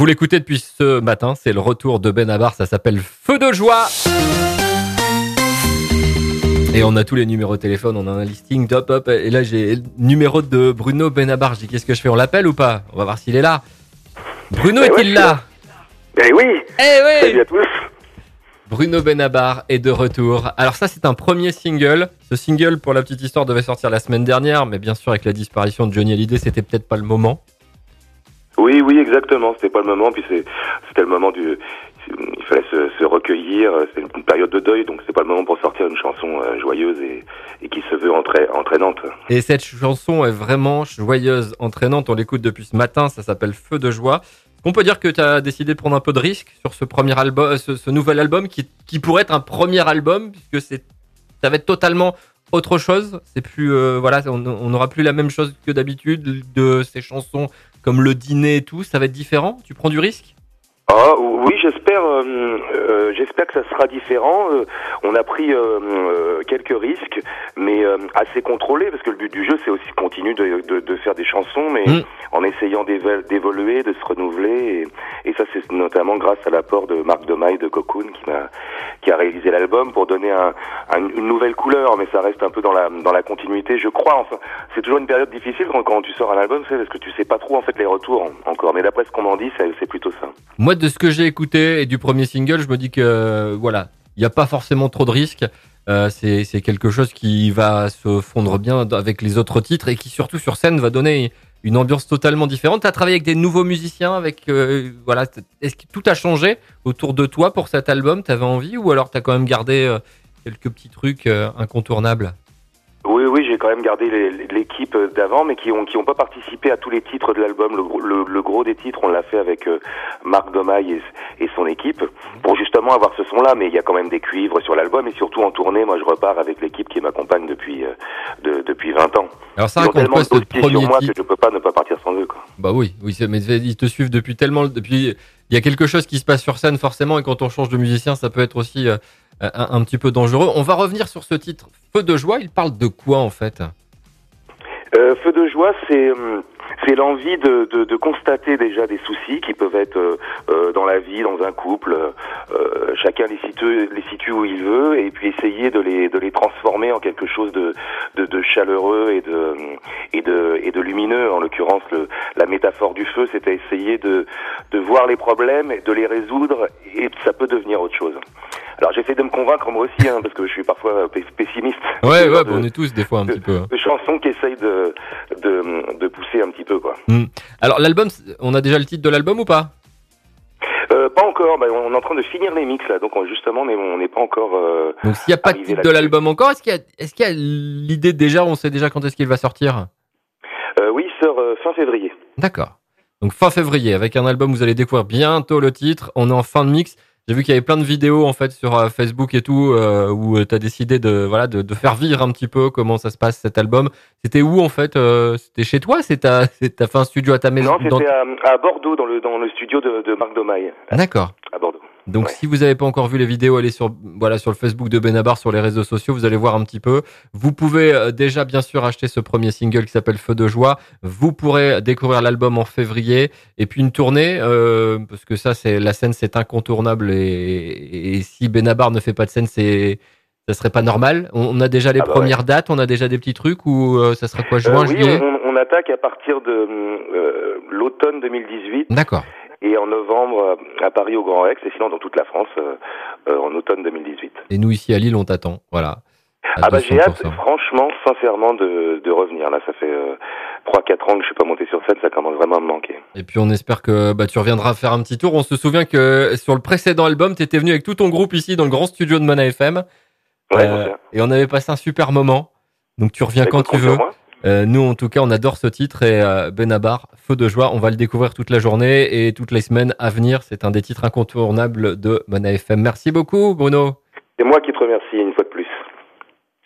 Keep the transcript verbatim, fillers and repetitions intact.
Vous l'écoutez depuis ce matin, c'est le retour de Benabar, ça s'appelle Feu de joie. Et on a tous les numéros de téléphone, on a un listing, top, hop. Et là, j'ai le numéro de Bruno Benabar. Je dis, qu'est-ce que je fais? On l'appelle ou pas? On va voir s'il est là. Bruno, eh est-il ouais, là? Eh oui. Eh oui. Salut à tous. Bruno Benabar est de retour. Alors ça, c'est un premier single. Ce single, pour la petite histoire, devait sortir la semaine dernière, mais bien sûr, avec la disparition de Johnny Hallyday, c'était peut-être pas le moment. Oui, oui, exactement. C'était pas le moment. Puis c'est, c'était le moment du. Il fallait se, se recueillir. C'est une période de deuil, donc c'est pas le moment pour sortir une chanson euh, joyeuse et, et qui se veut entra- entraînante. Et cette chanson est vraiment joyeuse, entraînante. On l'écoute depuis ce matin. Ça s'appelle Feu de joie. On peut dire que tu as décidé de prendre un peu de risque sur ce premier album, ce, ce nouvel album qui, qui pourrait être un premier album puisque c'est, ça va être totalement autre chose. C'est plus, euh, voilà, on n'aura plus la même chose que d'habitude de ces chansons comme Le Dîner et tout. Ça va être différent. Tu prends du risque? Ah oui, j'espère. Euh, euh, j'espère que ça sera différent. Euh, on a pris euh, euh, quelques risques, mais euh, assez contrôlés, parce que le but du jeu, c'est aussi continuer de, de, de faire des chansons, mais mmh. en essayant d'évo- d'évoluer, de se renouveler. Et, et ça, c'est notamment grâce à l'apport de Marc Domaille de Cocoon qui m'a qui a réalisé l'album pour donner un, un, une nouvelle couleur, mais ça reste un peu dans la dans la continuité, je crois. Enfin, c'est toujours une période difficile quand, quand tu sors un album, c'est parce que tu sais pas trop en fait les retours encore. Mais d'après ce qu'on m'en dit, c'est, c'est plutôt ça. Moi, de ce que j'ai écouté et du premier single, je me dis que euh, voilà, il n'y a pas forcément trop de risques. Euh, c'est, c'est quelque chose qui va se fondre bien avec les autres titres et qui surtout sur scène va donner une ambiance totalement différente. Tu as travaillé avec des nouveaux musiciens, avec euh, voilà, est-ce que tout a changé autour de toi pour cet album? T'avais envie ou alors t'as quand même gardé euh, quelques petits trucs euh, incontournables? Oui, oui, j'ai quand même gardé les, l'équipe d'avant, mais qui ont qui ont pas participé à tous les titres de l'album. Le, le, le gros des titres, on l'a fait avec euh, Marc Domaille et, et son équipe, pour justement avoir ce son-là. Mais il y a quand même des cuivres sur l'album, et surtout en tournée, moi je repars avec l'équipe qui m'accompagne depuis euh, de, depuis vingt ans. Alors ça raconte quoi ce premier sur moi titre? que je peux pas ne pas partir sans eux, quoi. Bah oui, oui, mais ils te suivent depuis tellement, depuis il y a quelque chose qui se passe sur scène forcément, et quand on change de musicien, ça peut être aussi euh, un, un petit peu dangereux. On va revenir sur ce titre, Feu de joie. Il parle de quoi en fait? euh, Feu de joie, c'est c'est l'envie de, de, de constater déjà des soucis qui peuvent être euh, dans la vie, dans un couple. Euh, chacun les situe, les situe où il veut, et puis essayer de les de les transformer en quelque chose de de, de chaleureux et de et de et de lumineux. En l'occurrence, le, la métaphore du feu, c'est à essayer de de voir les problèmes, de les résoudre, et ça peut devenir autre chose. Alors j'essaie de me convaincre moi aussi, hein, parce que je suis parfois pessimiste. Ouais, ouais, de, on est tous des fois un de, petit peu. De chansons qui essayent de, de de pousser un petit peu, quoi. Mmh. Alors l'album, on a déjà le titre de l'album ou pas? Euh, pas encore. Bah, on est en train de finir les mix là, donc on, justement, mais on n'est pas encore. Euh, donc s'il n'y a pas de titre de l'album encore, est-ce qu'il y a, est-ce qu'il y a l'idée déjà? On sait déjà quand est-ce qu'il va sortir? euh, Oui, il sort euh, fin février. D'accord. Donc fin février, avec un album, vous allez découvrir bientôt le titre. On est en fin de mix. J'ai vu qu'il y avait plein de vidéos en fait sur euh, Facebook et tout euh, où tu as décidé de voilà de, de faire vivre un petit peu comment ça se passe cet album. C'était où en fait? euh, C'était chez toi? C'est ta, c'est, t'as fait un studio à ta maison? Non, c'était dans... à, à Bordeaux dans le dans le studio de, de Marc Domaille. D'accord. À Bordeaux. Donc ouais. Si vous n'avez pas encore vu les vidéos, allez sur voilà sur le Facebook de Benabar, sur les réseaux sociaux, vous allez voir un petit peu. Vous pouvez euh, déjà bien sûr acheter ce premier single qui s'appelle Feu de joie. Vous pourrez découvrir l'album en février et puis une tournée euh, parce que ça c'est la scène, c'est incontournable et, et, et si Benabar ne fait pas de scène, c'est ça serait pas normal. On, on a déjà les ah bah premières ouais. dates, on a déjà des petits trucs ou euh, ça sera quoi, juin, euh, oui, juillet? on, on attaque à partir de euh, l'automne deux mille dix-huit. D'accord. Et en novembre à Paris au Grand Rex, et sinon dans toute la France euh, euh, en automne deux mille dix-huit. Et nous ici à Lille, on t'attend, voilà. Ah bah j'ai hâte, franchement, sincèrement, de, de revenir. Là, ça fait euh, trois quatre ans que je suis pas monté sur scène, ça commence vraiment à me manquer. Et puis on espère que bah, tu reviendras faire un petit tour. On se souvient que sur le précédent album, tu étais venu avec tout ton groupe ici dans le grand studio de Mana F M. Ouais, euh, et on avait passé un super moment. Donc tu reviens bah, quand tu veux. Euh, nous, en tout cas, on adore ce titre et euh, Benabar, Feu de joie, on va le découvrir toute la journée et toutes les semaines à venir. C'est un des titres incontournables de Mana F M. Merci beaucoup, Bruno. C'est moi qui te remercie une fois de plus.